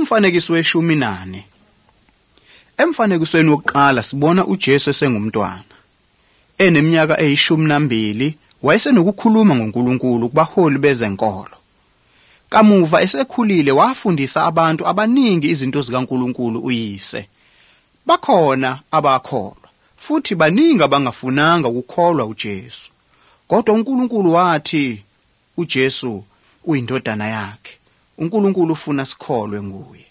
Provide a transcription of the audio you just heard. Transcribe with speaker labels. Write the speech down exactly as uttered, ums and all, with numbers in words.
Speaker 1: Umfanekiso weshumi nane. Emfanekisweni wokuqala sibona uJesu esengumntwana. Eneminyaka eyishumi nambili, wayesenokukhuluma ngoNkulunkulu kubaholi bezenkolo. Kamuva esekhulile wafundisa abantu abaningi izinto zikaNkulunkulu uyise. Bakhona abakholwa, futhi baningi abangafunanga ukukholwa uJesu. Kodwa uNkulunkulu wathi uJesu uyindodana yakhe. uNkulunkulu ufuna sikholwe nguye.